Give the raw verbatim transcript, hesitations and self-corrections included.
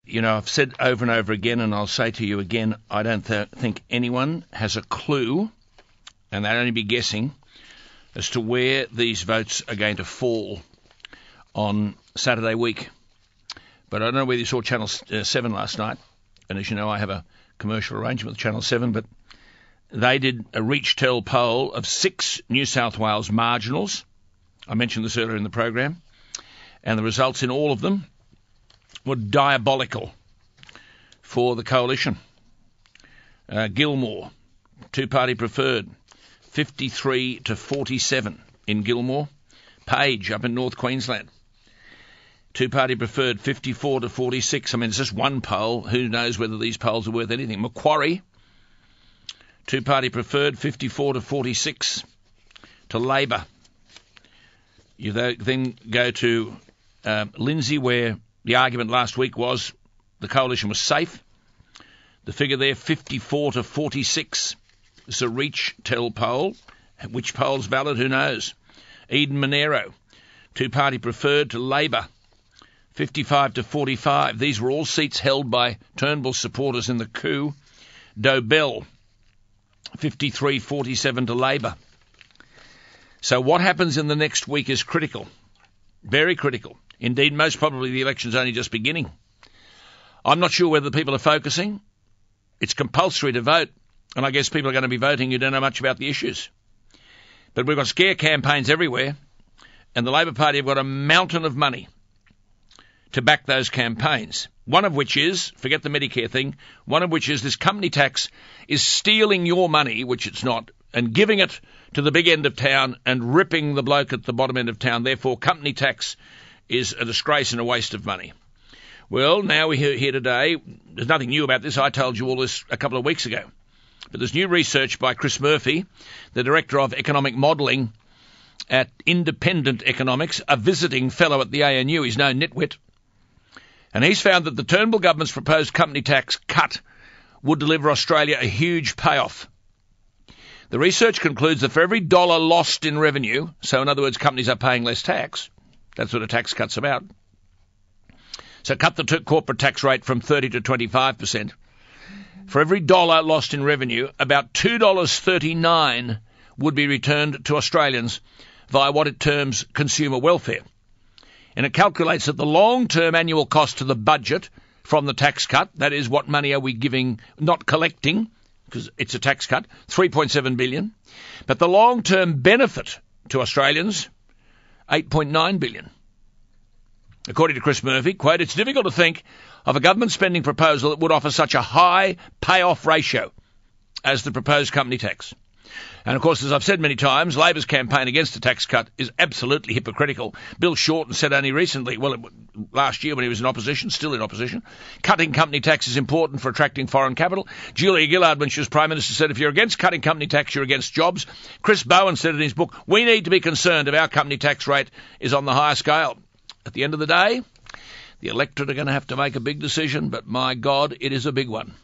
you know, I've said over and over again, and I'll say to you again, I don't th- think anyone has a clue, and they'd only be guessing, as to where these votes are going to fall on Saturday week. But I don't know whether you saw Channel seven last night, and as you know, I have a commercial arrangement with Channel seven, but they did a reach-tell poll of six New South Wales marginals. I mentioned this earlier in the program, and the results in all of them were diabolical for the coalition. Uh, Gilmore, two-party preferred, fifty-three to forty-seven in Gilmore. Page up in North Queensland, two-party preferred, fifty-four to forty-six. I mean, it's just one poll. Who knows whether these polls are worth anything? Macquarie, two-party preferred, fifty-four to forty-six to Labor. You then go to uh, Lindsay, where the argument last week was the coalition was safe. The figure there, fifty-four to forty-six. It's a reach-tell poll. Which poll's valid, who knows? Eden Monero, two-party preferred to Labor, fifty-five to forty-five. These were all seats held by Turnbull supporters in the coup. Dobell, fifty-three forty-seven to Labor. So what happens in the next week is critical, very critical. Indeed, most probably the election's only just beginning. I'm not sure whether people are focusing. It's compulsory to vote, and I guess people are going to be voting who don't know much about the issues. But we've got scare campaigns everywhere, and the Labor Party have got a mountain of money to back those campaigns. One of which is, forget the Medicare thing, one of which is this company tax is stealing your money, which it's not, and giving it to the big end of town and ripping the bloke at the bottom end of town. Therefore, company tax is a disgrace and a waste of money. Well, now we're here today. There's nothing new about this. I told you all this a couple of weeks ago. But there's new research by Chris Murphy, the Director of Economic Modelling at Independent Economics, a visiting fellow at the A N U. He's no nitwit. And he's found that the Turnbull government's proposed company tax cut would deliver Australia a huge payoff. The research concludes that for every dollar lost in revenue, so in other words, companies are paying less tax, that's what a tax cut's about. So cut the t- corporate tax rate from thirty to twenty-five percent. For every dollar lost in revenue, about two dollars thirty-nine would be returned to Australians via what it terms consumer welfare. And it calculates that the long-term annual cost to the budget from the tax cut, that is, what money are we giving, not collecting, because it's a tax cut, three point seven billion dollars. But the long-term benefit to Australians, eight point nine billion dollars. According to Chris Murphy, quote, it's difficult to think of a government spending proposal that would offer such a high payoff ratio as the proposed company tax. And, of course, as I've said many times, Labor's campaign against the tax cut is absolutely hypocritical. Bill Shorten said only recently, well, last year when he was in opposition, still in opposition, cutting company tax is important for attracting foreign capital. Julia Gillard, when she was Prime Minister, said if you're against cutting company tax, you're against jobs. Chris Bowen said in his book, we need to be concerned if our company tax rate is on the higher scale. At the end of the day, the electorate are going to have to make a big decision, but my God, it is a big one.